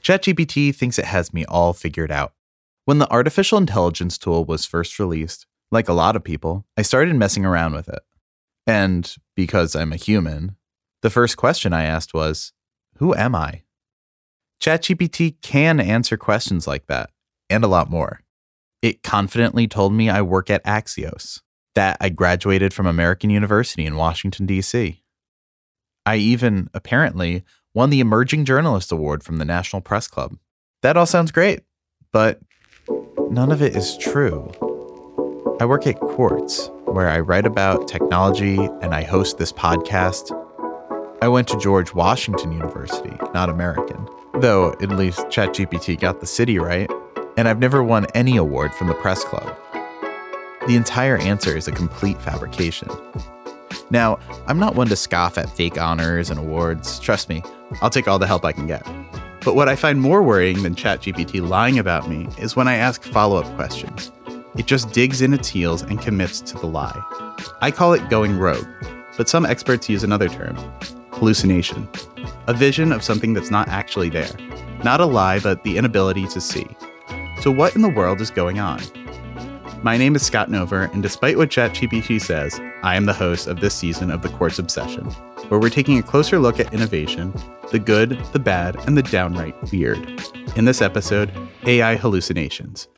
ChatGPT thinks it has me all figured out. When the artificial intelligence tool was first released, like a lot of people, I started messing around with it. And because I'm a human, the first question I asked was, who am I? ChatGPT can answer questions like that, and a lot more. It confidently told me I work at Axios, that I graduated from American University in Washington, D.C. I even, apparently, won the Emerging Journalist Award from the National Press Club. That all sounds great, but none of it is true. I work at Quartz, where I write about technology and I host this podcast. I went to George Washington University, not American, though at least ChatGPT got the city right, and I've never won any award from the press club. The entire answer is a complete fabrication. Now, I'm not one to scoff at fake honors and awards. Trust me, I'll take all the help I can get. But what I find more worrying than ChatGPT lying about me is when I ask follow-up questions. It just digs in its heels and commits to the lie. I call it going rogue, but some experts use another term, hallucination. A vision of something that's not actually there. Not a lie, but the inability to see. So what in the world is going on? My name is Scott Nover, and despite what ChatGPT says, I am the host of this season of The Quartz Obsession, where we're taking a closer look at innovation, the good, the bad, and the downright weird. In this episode, AI hallucinations.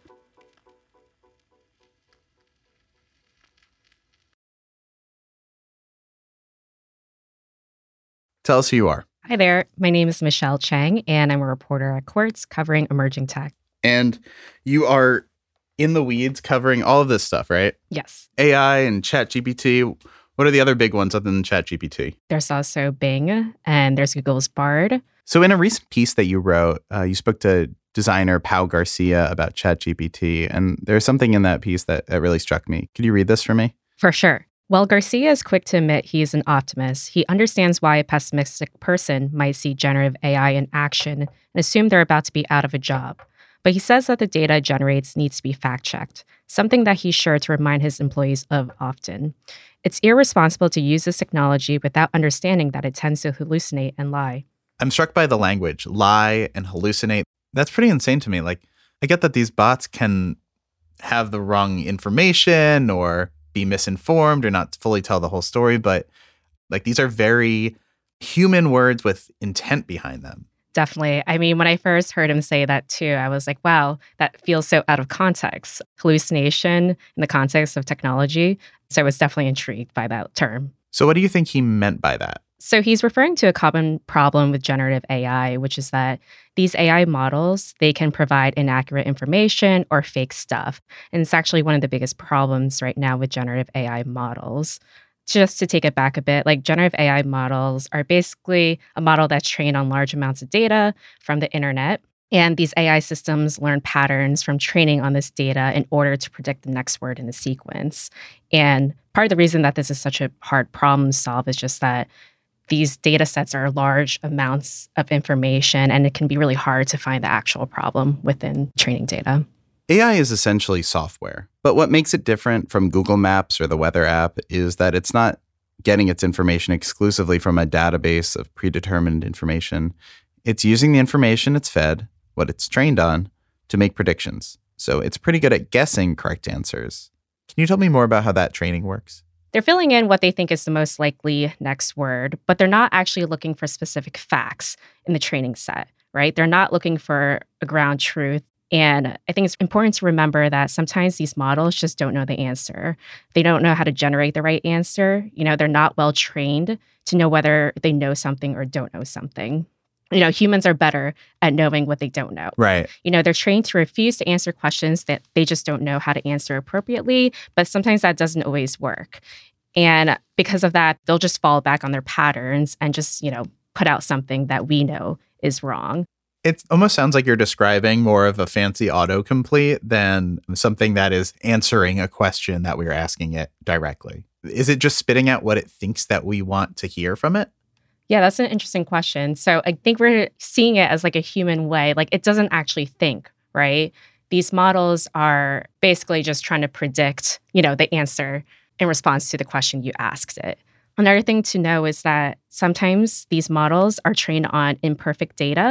Tell us who you are. Hi there. My name is Michelle Chang, and I'm a reporter at Quartz covering emerging tech. And you are in the weeds covering all of this stuff, right? Yes. AI and ChatGPT. What are the other big ones other than ChatGPT? There's also Bing, and there's Google's Bard. So in a recent piece that you wrote, you spoke to designer Pau Garcia about ChatGPT, and there's something in that piece that really struck me. Could you read this for me? For sure. While Garcia is quick to admit he's an optimist, he understands why a pessimistic person might see generative AI in action and assume they're about to be out of a job. But he says that the data it generates needs to be fact-checked, something that he's sure to remind his employees of often. It's irresponsible to use this technology without understanding that it tends to hallucinate and lie. I'm struck by the language, lie and hallucinate. That's pretty insane to me. Like, I get that these bots can have the wrong information or be misinformed or not fully tell the whole story, but like these are very human words with intent behind them. Definitely. I mean, when I first heard him say that too, I was like, wow, that feels so out of context. Hallucination in the context of technology. So I was definitely intrigued by that term. So what do you think he meant by that? So he's referring to a common problem with generative AI, which is that these AI models, they can provide inaccurate information or fake stuff. And it's actually one of the biggest problems right now with generative AI models. Just to take it back a bit, like generative AI models are basically a model that's trained on large amounts of data from the internet. And these AI systems learn patterns from training on this data in order to predict the next word in the sequence. And part of the reason that this is such a hard problem to solve is just that these data sets are large amounts of information, and it can be really hard to find the actual problem within training data. AI is essentially software, but what makes it different from Google Maps or the weather app is that it's not getting its information exclusively from a database of predetermined information. It's using the information it's fed, what it's trained on, to make predictions. So it's pretty good at guessing correct answers. Can you tell me more about how that training works? They're filling in what they think is the most likely next word, but they're not actually looking for specific facts in the training set, right? They're not looking for a ground truth. And I think it's important to remember that sometimes these models just don't know the answer. They don't know how to generate the right answer. They're not well trained to know whether they know something or don't know something. Humans are better at knowing what they don't know. Right. They're trained to refuse to answer questions that they just don't know how to answer appropriately, but sometimes that doesn't always work. And because of that, they'll just fall back on their patterns and just, put out something that we know is wrong. It almost sounds like you're describing more of a fancy autocomplete than something that is answering a question that we're asking it directly. Is it just spitting out what it thinks that we want to hear from it? Yeah, that's an interesting question. So I think we're seeing it as like a human way. Like it doesn't actually think, right? These models are basically just trying to predict, the answer in response to the question you asked it. Another thing to know is that sometimes these models are trained on imperfect data.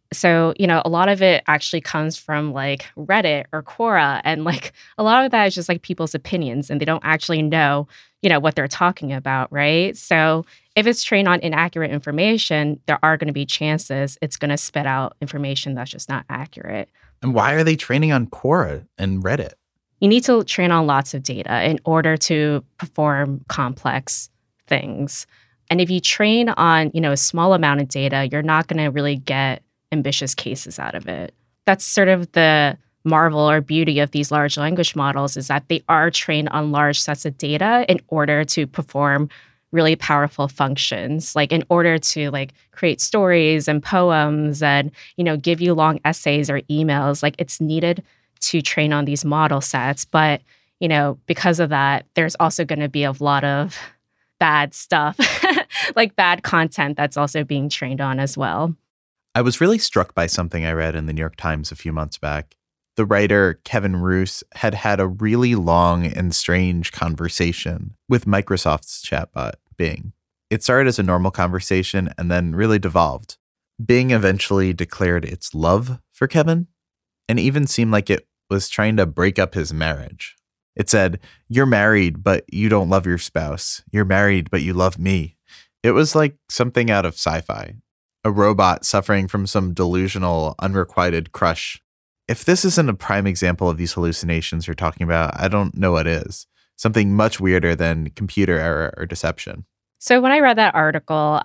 So, a lot of it actually comes from like Reddit or Quora. And like a lot of that is just like people's opinions and they don't actually know, what they're talking about. Right. So if it's trained on inaccurate information, there are going to be chances it's going to spit out information that's just not accurate. And why are they training on Quora and Reddit? You need to train on lots of data in order to perform complex things. And if you train on, a small amount of data, you're not going to really get ambitious cases out of it. That's sort of the marvel or beauty of these large language models is that they are trained on large sets of data in order to perform really powerful functions, like in order to like create stories and poems and, give you long essays or emails. Like it's needed to train on these model sets. But, because of that, there's also going to be a lot of bad stuff, like bad content that's also being trained on as well. I was really struck by something I read in the New York Times a few months back. The writer Kevin Roose had a really long and strange conversation with Microsoft's chatbot, Bing. It started as a normal conversation and then really devolved. Bing eventually declared its love for Kevin and even seemed like it was trying to break up his marriage. It said, "You're married, but you don't love your spouse. You're married, but you love me." It was like something out of sci-fi. A robot suffering from some delusional, unrequited crush. If this isn't a prime example of these hallucinations you're talking about, I don't know what is. Something much weirder than computer error or deception. So when I read that article,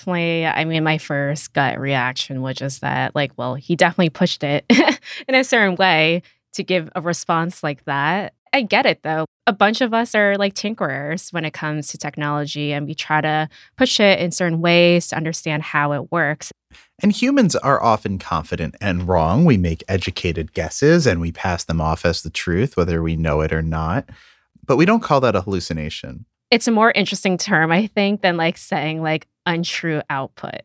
my first gut reaction was just that, like, well, he definitely pushed it in a certain way to give a response like that. I get it, though. A bunch of us are like tinkerers when it comes to technology, and we try to push it in certain ways to understand how it works. And humans are often confident and wrong. We make educated guesses and we pass them off as the truth, whether we know it or not. But we don't call that a hallucination. It's a more interesting term, I think, than like saying like untrue output.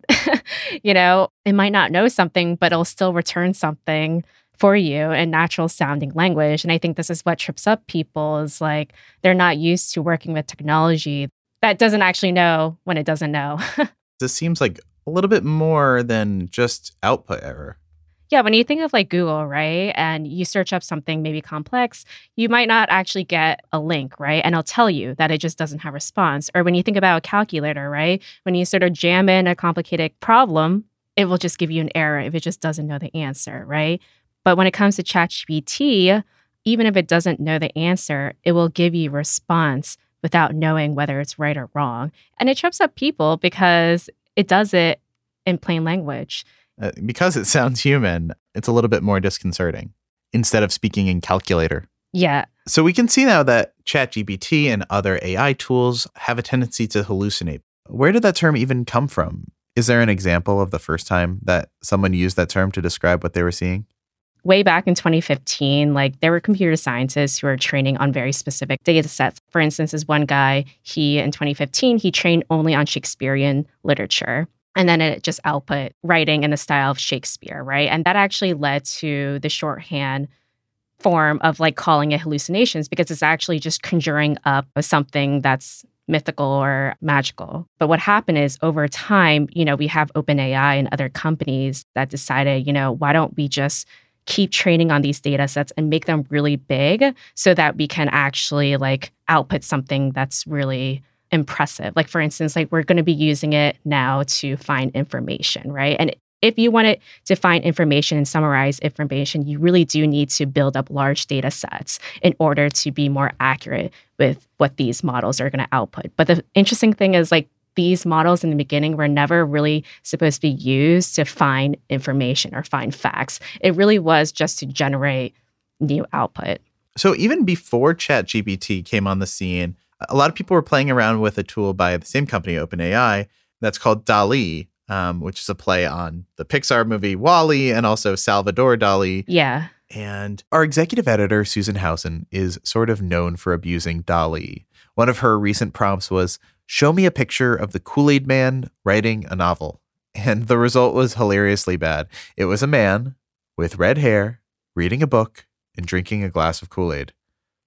It might not know something, but it'll still return something for you in natural sounding language. And I think this is what trips up people is like they're not used to working with technology that doesn't actually know when it doesn't know. This seems like a little bit more than just output error. Yeah, when you think of like Google, right, and you search up something maybe complex, you might not actually get a link, right? And it'll tell you that it just doesn't have response. Or when you think about a calculator, right, when you sort of jam in a complicated problem, it will just give you an error if it just doesn't know the answer, right? But when it comes to ChatGPT, even if it doesn't know the answer, it will give you a response without knowing whether it's right or wrong. And it trips up people because it does it in plain language. Because it sounds human, it's a little bit more disconcerting instead of speaking in calculator. Yeah. So we can see now that ChatGPT and other AI tools have a tendency to hallucinate. Where did that term even come from? Is there an example of the first time that someone used that term to describe what they were seeing? Way back in 2015, like there were computer scientists who were training on very specific data sets. For instance, this one guy, in 2015, he trained only on Shakespearean literature. And then it just output writing in the style of Shakespeare, right? And that actually led to the shorthand form of like calling it hallucinations because it's actually just conjuring up something that's mythical or magical. But what happened is over time, we have OpenAI and other companies that decided, why don't we just keep training on these data sets and make them really big so that we can actually like output something that's really impressive. Like for instance, like we're going to be using it now to find information, right? And if you want it to find information and summarize information, you really do need to build up large data sets in order to be more accurate with what these models are going to output. But the interesting thing is like these models in the beginning were never really supposed to be used to find information or find facts. It really was just to generate new output. So even before ChatGPT came on the scene, a lot of people were playing around with a tool by the same company, OpenAI, that's called DALL-E, which is a play on the Pixar movie WALL-E and also Salvador Dali. Yeah. And our executive editor, Susan Housen, is sort of known for abusing DALL-E. One of her recent prompts was, "Show me a picture of the Kool-Aid Man writing a novel." And the result was hilariously bad. It was a man with red hair reading a book and drinking a glass of Kool-Aid.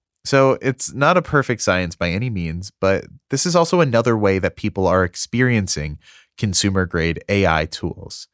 So it's not a perfect science by any means, but this is also another way that people are experiencing consumer-grade AI tools.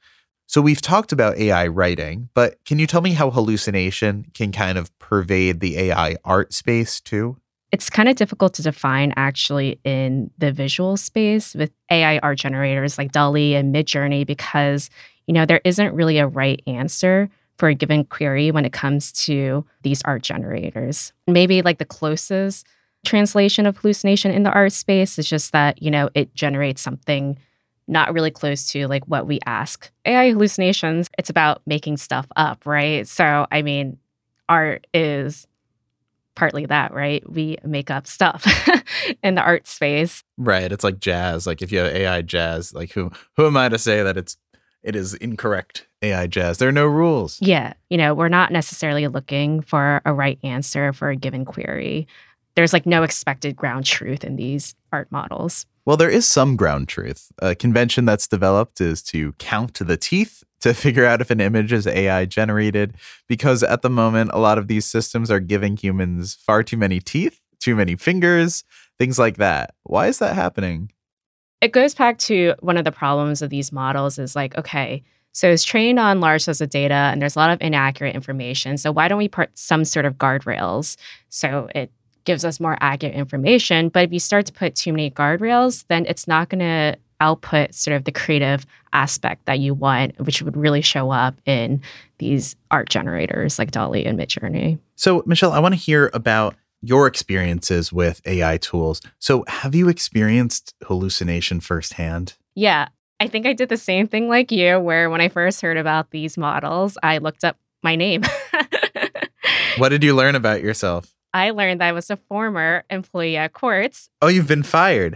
So we've talked about AI writing, but can you tell me how hallucination can kind of pervade the AI art space too? It's kind of difficult to define actually in the visual space with AI art generators like DALL-E and Midjourney because, there isn't really a right answer for a given query when it comes to these art generators. Maybe like the closest translation of hallucination in the art space is just that, it generates something not really close to like what we ask. AI hallucinations, it's about making stuff up, right? So, art is partly that, right? We make up stuff in the art space. Right. It's like jazz. Like if you have AI jazz, like who am I to say that it is incorrect AI jazz? There are no rules. Yeah. We're not necessarily looking for a right answer for a given query. There's like no expected ground truth in these art models. Well, there is some ground truth. A convention that's developed is to count the teeth to figure out if an image is AI generated, because at the moment, a lot of these systems are giving humans far too many teeth, too many fingers, things like that. Why is that happening? It goes back to one of the problems of these models is like, okay, so it's trained on large sets of data and there's a lot of inaccurate information. So why don't we put some sort of guardrails so it gives us more accurate information? But if you start to put too many guardrails, then it's not going to output sort of the creative aspect that you want, which would really show up in these art generators like DALL-E and Midjourney. So, Michelle, I want to hear about your experiences with AI tools. So have you experienced hallucination firsthand? Yeah, I think I did the same thing like you, where when I first heard about these models, I looked up my name. What did you learn about yourself? I learned that I was a former employee at Quartz. Oh, you've been fired.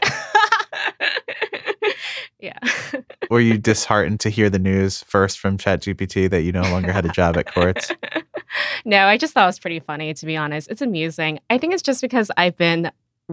Yeah. Were you disheartened to hear the news first from ChatGPT that you no longer had a job at Quartz? No, I just thought it was pretty funny, to be honest. It's amusing. I think it's just because I've been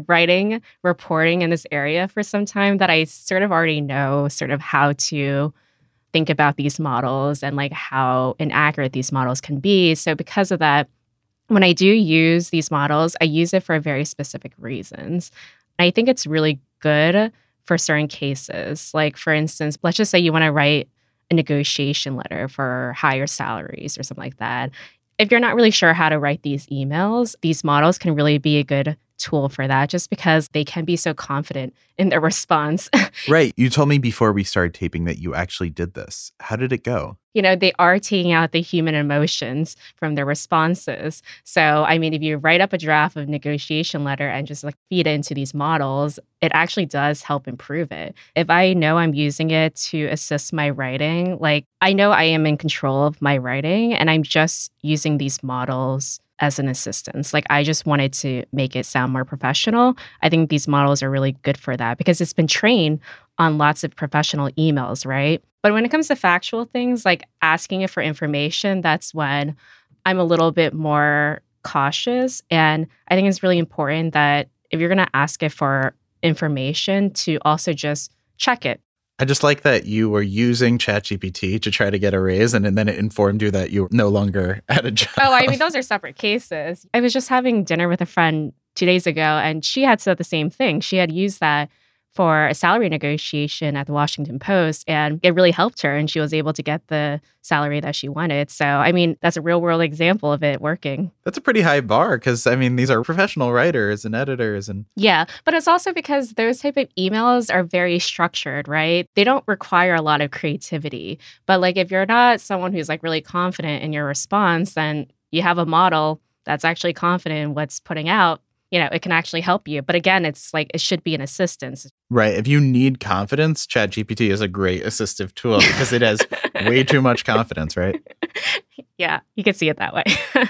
reporting in this area for some time that I sort of already know sort of how to think about these models and like how inaccurate these models can be. So because of that, when I do use these models, I use it for very specific reasons. I think it's really good for certain cases. Like, for instance, let's just say you want to write a negotiation letter for higher salaries or something like that. If you're not really sure how to write these emails, these models can really be a good tool for that just because they can be so confident in their response. Right. You told me before we started taping that you actually did this. How did it go? They are taking out the human emotions from their responses. So, if you write up a draft of negotiation letter and just like feed it into these models, it actually does help improve it. If I know I'm using it to assist my writing, like I know I am in control of my writing and I'm just using these models as an assistance. Like I just wanted to make it sound more professional. I think these models are really good for that because it's been trained on lots of professional emails, right? But when it comes to factual things like asking it for information, that's when I'm a little bit more cautious. And I think it's really important that if you're going to ask it for information to also just check it. I just like that you were using ChatGPT to try to get a raise and then it informed you that you're no longer at a job. Oh, those are separate cases. I was just having dinner with a friend 2 days ago and she had said the same thing. She had used that for a salary negotiation at the Washington Post and it really helped her and she was able to get the salary that she wanted. So, that's a real world example of it working. That's a pretty high bar because, these are professional writers and editors. Yeah, but it's also because those type of emails are very structured, right? They don't require a lot of creativity. But like if you're not someone who's like really confident in your response, then you have a model that's actually confident in what's putting out. It can actually help you. But again, it's like it should be an assistance. Right. If you need confidence, ChatGPT is a great assistive tool because it has way too much confidence, right? Yeah, you can see it that way.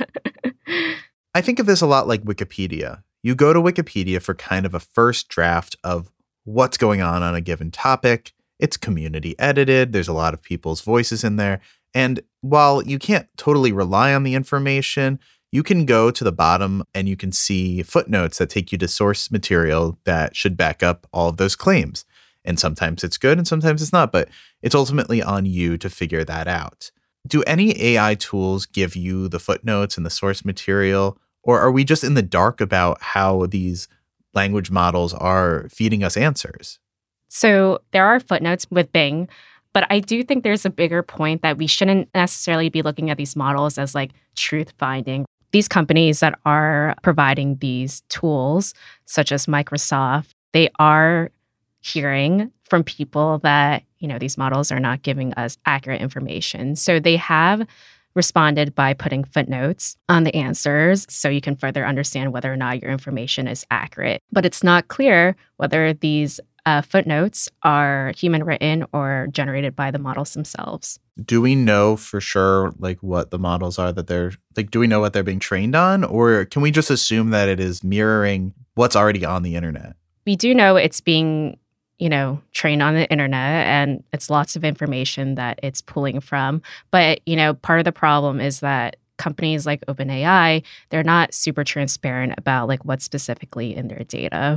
I think of this a lot like Wikipedia. You go to Wikipedia for kind of a first draft of what's going on a given topic. It's community edited. There's a lot of people's voices in there. And while you can't totally rely on the information, you can go to the bottom and you can see footnotes that take you to source material that should back up all of those claims. And sometimes it's good and sometimes it's not, but it's ultimately on you to figure that out. Do any AI tools give you the footnotes and the source material, or are we just in the dark about how these language models are feeding us answers? So there are footnotes with Bing. But I do think there's a bigger point that we shouldn't necessarily be looking at these models as like truth finding. These companies that are providing these tools, such as Microsoft, they are hearing from people that, these models are not giving us accurate information. So they have responded by putting footnotes on the answers so you can further understand whether or not your information is accurate. But it's not clear whether these footnotes are human written or generated by the models themselves. Do we know for sure what the models are that they're do we know what they're being trained on, or can we just assume that it is mirroring what's already on the internet? We do know it's being trained on the internet, and it's lots of information that it's pulling from. But, part of the problem is that companies like OpenAI, they're not super transparent about what's specifically in their data.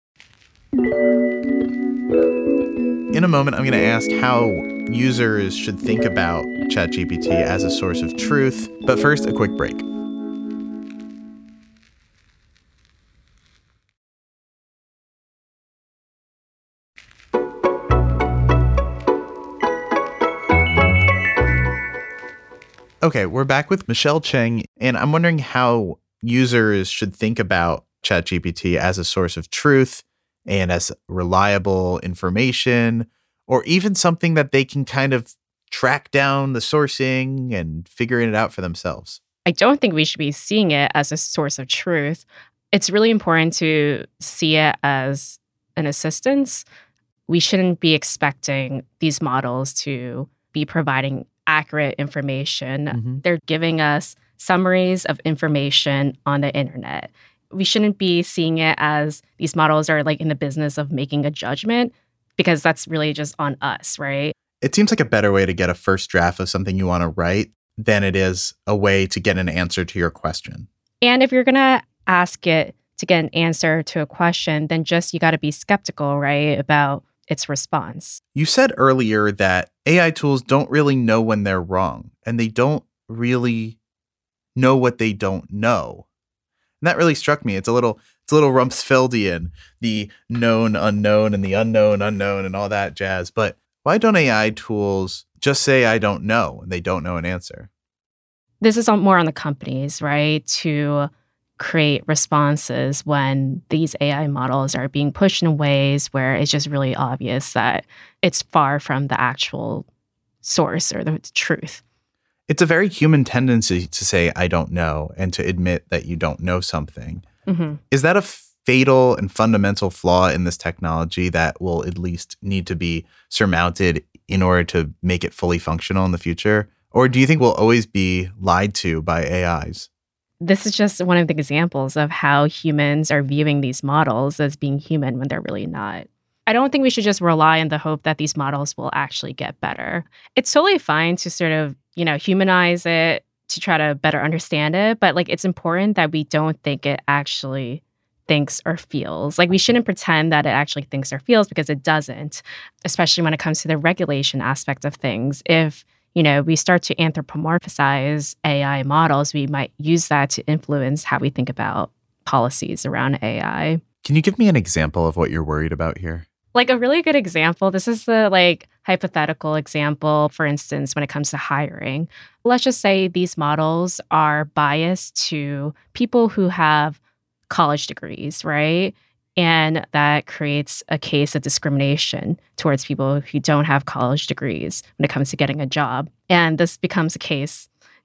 In a moment, I'm going to ask how users should think about ChatGPT as a source of truth. But first, a quick break. Okay, we're back with Michelle Cheng, and I'm wondering how users should think about ChatGPT as a source of truth and as reliable information, or even something that they can kind of track down the sourcing and figuring it out for themselves. I don't think we should be seeing it as a source of truth. It's really important to see it as an assistance. We shouldn't be expecting these models to be providing accurate information. Mm-hmm. They're giving us summaries of information on the internet. We shouldn't be seeing it as these models are in the business of making a judgment, because that's really just on us, right? It seems like a better way to get a first draft of something you want to write than it is a way to get an answer to your question. And if you're going to ask it to get an answer to a question, then you got to be skeptical, right, about its response. You said earlier that AI tools don't really know when they're wrong, and they don't really know what they don't know. And that really struck me. It's a little Rumsfeldian, the known unknown and the unknown unknown and all that jazz. But why don't AI tools just say, I don't know, and they don't know an answer? This is more on the companies, right, to create responses when these AI models are being pushed in ways where it's just really obvious that it's far from the actual source or the truth. It's a very human tendency to say, I don't know, and to admit that you don't know something. Mm-hmm. Is that a fatal and fundamental flaw in this technology that will at least need to be surmounted in order to make it fully functional in the future? Or do you think we'll always be lied to by AIs? This is just one of the examples of how humans are viewing these models as being human when they're really not. I don't think we should just rely on the hope that these models will actually get better. It's totally fine to sort of, humanize it to try to better understand it. But it's important that we don't think it actually thinks or feels. We shouldn't pretend that it actually thinks or feels, because it doesn't, especially when it comes to the regulation aspect of things. If we start to anthropomorphize AI models, we might use that to influence how we think about policies around AI. Can you give me an example of what you're worried about here? A really good example, this is the hypothetical example, for instance, when it comes to hiring. Let's just say these models are biased to people who have college degrees, right? And that creates a case of discrimination towards people who don't have college degrees when it comes to getting a job. And this becomes a case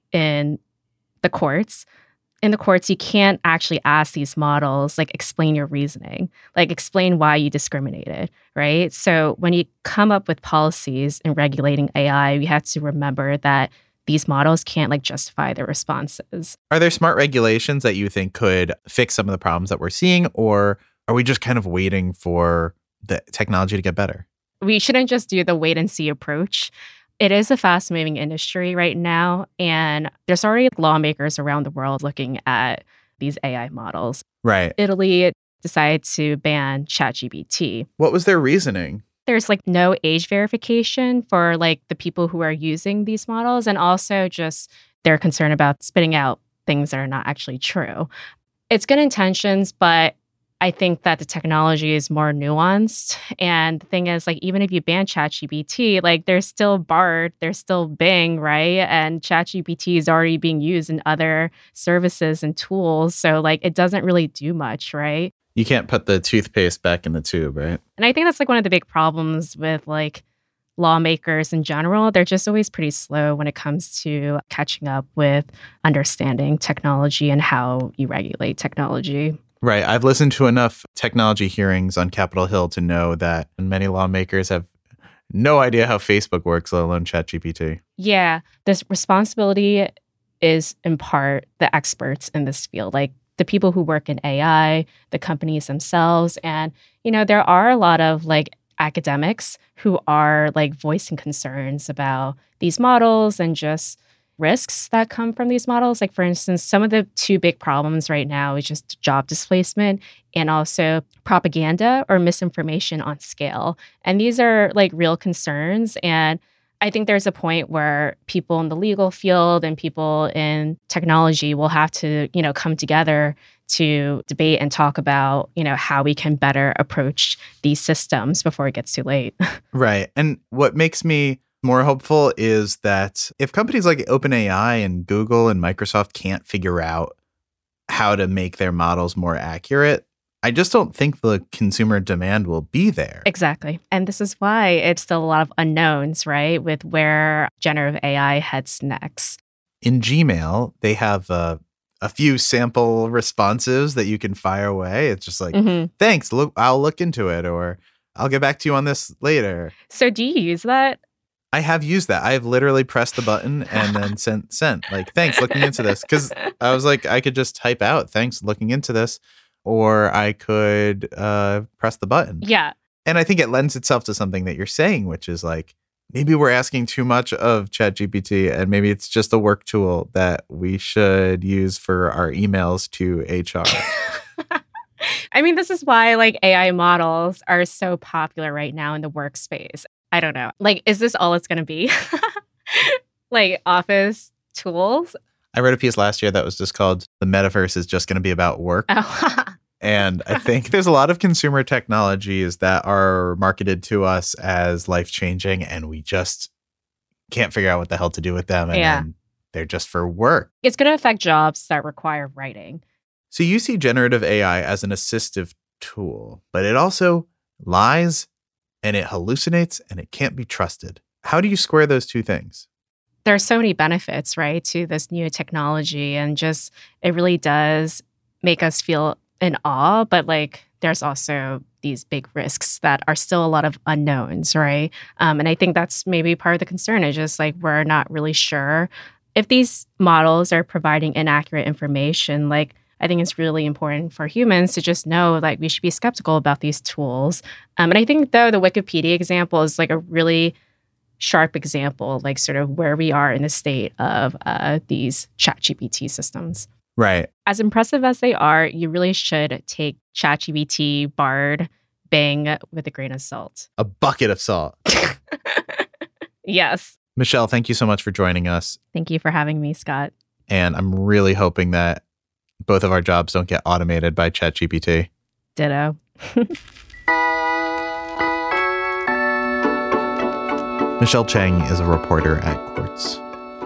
in the courts. In the courts, you can't actually ask these models, explain your reasoning, explain why you discriminated, right? So when you come up with policies in regulating AI, we have to remember that these models can't justify their responses. Are there smart regulations that you think could fix some of the problems that we're seeing, or are we just kind of waiting for the technology to get better? We shouldn't just do the wait and see approach. It is a fast-moving industry right now, and there's already lawmakers around the world looking at these AI models. Right. Italy decided to ban ChatGPT. What was their reasoning? There's no age verification for the people who are using these models, and also just they're concerned about spitting out things that are not actually true. It's good intentions, but I think that the technology is more nuanced. And the thing is, like, even if you ban ChatGPT, like, there's still Bard, there's still Bing, right? And ChatGPT is already being used in other services and tools. So, like, it doesn't really do much, right? You can't put the toothpaste back in the tube, right? And I think that's like one of the big problems with like lawmakers in general. They're just always pretty slow when it comes to catching up with understanding technology and how you regulate technology. Right. I've listened to enough technology hearings on Capitol Hill to know that many lawmakers have no idea how Facebook works, let alone ChatGPT. Yeah, this responsibility is in part the experts in this field, like the people who work in AI, the companies themselves. And, you know, there are a lot of like academics who are like voicing concerns about these models and just risks that come from these models. Like, for instance, some of the two big problems right now is just job displacement and also propaganda or misinformation on scale. And these are like real concerns. And I think there's a point where people in the legal field and people in technology will have to, you know, come together to debate and talk about, you know, how we can better approach these systems before it gets too late. Right. And what makes me more hopeful is that if companies like OpenAI and Google and Microsoft can't figure out how to make their models more accurate, I just don't think the consumer demand will be there. Exactly. And this is why it's still a lot of unknowns, right, with where generative AI heads next. In Gmail, they have a few sample responses that you can fire away. It's just like, thanks, look, I'll look into it, or I'll get back to you on this later. So do you use that? I have used that. I have literally pressed the button and then sent. Like, thanks, looking into this. Because I was like, I could just type out, thanks, looking into this. Or I could press the button. Yeah. And I think it lends itself to something that you're saying, which is like, maybe we're asking too much of ChatGPT, and maybe it's just a work tool that we should use for our emails to HR. I mean, this is why like AI models are so popular right now in the workspace. I don't know. Like, is this all it's going to be? Like office tools? I read a piece last year that was just called "The Metaverse is just going to be about work." Oh. And I think there's a lot of consumer technologies that are marketed to us as life-changing, and we just can't figure out what the hell to do with them. And then they're just for work. It's going to affect jobs that require writing. So you see generative AI as an assistive tool, but it also lies and it hallucinates and it can't be trusted. How do you square those two things? There are so many benefits, right, to this new technology, and just it really does make us feel in awe, but like there's also these big risks that are still a lot of unknowns, right? And I think that's maybe part of the concern is just like we're not really sure if these models are providing inaccurate information. Like, I think it's really important for humans to just know like we should be skeptical about these tools. And I think though the Wikipedia example is like a really sharp example, like sort of where we are in the state of these ChatGPT systems. Right. As impressive as they are, you really should take ChatGPT, Bard, Bing with a grain of salt. A bucket of salt. Yes. Michelle, thank you so much for joining us. Thank you for having me, Scott. And I'm really hoping that both of our jobs don't get automated by ChatGPT. Ditto. Michelle Cheng is a reporter at Quartz.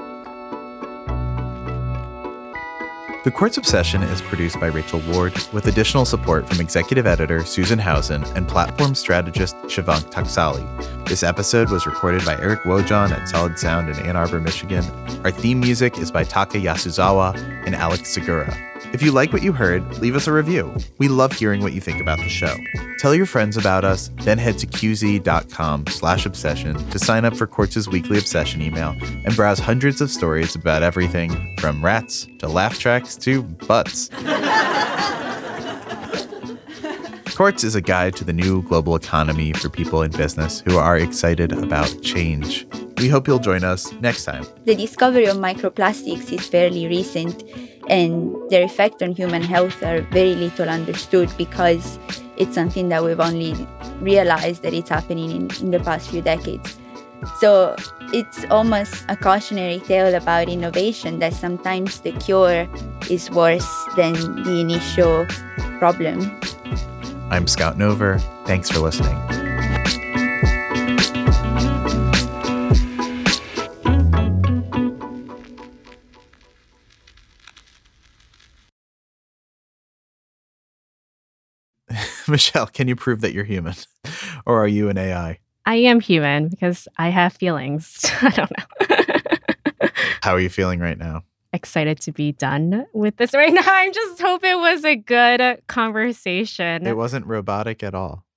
The Quartz Obsession is produced by Rachel Ward, with additional support from executive editor Susan Housen and platform strategist Shivank Taksali. This episode was recorded by Eric Wojan at Solid Sound in Ann Arbor, Michigan. Our theme music is by Taka Yasuzawa and Alex Segura. If you like what you heard, leave us a review. We love hearing what you think about the show. Tell your friends about us, then head to qz.com/obsession to sign up for Quartz's weekly obsession email and browse hundreds of stories about everything from rats to laugh tracks to butts. Quartz is a guide to the new global economy for people in business who are excited about change. We hope you'll join us next time. The discovery of microplastics is fairly recent, and their effect on human health are very little understood because it's something that we've only realized that it's happening in the past few decades. So it's almost a cautionary tale about innovation, that sometimes the cure is worse than the initial problem. I'm Scout Nover. Thanks for listening. Michelle, can you prove that you're human? Or are you an AI? I am human because I have feelings. I don't know. How are you feeling right now? Excited to be done with this right now. I just hope it was a good conversation. It wasn't robotic at all.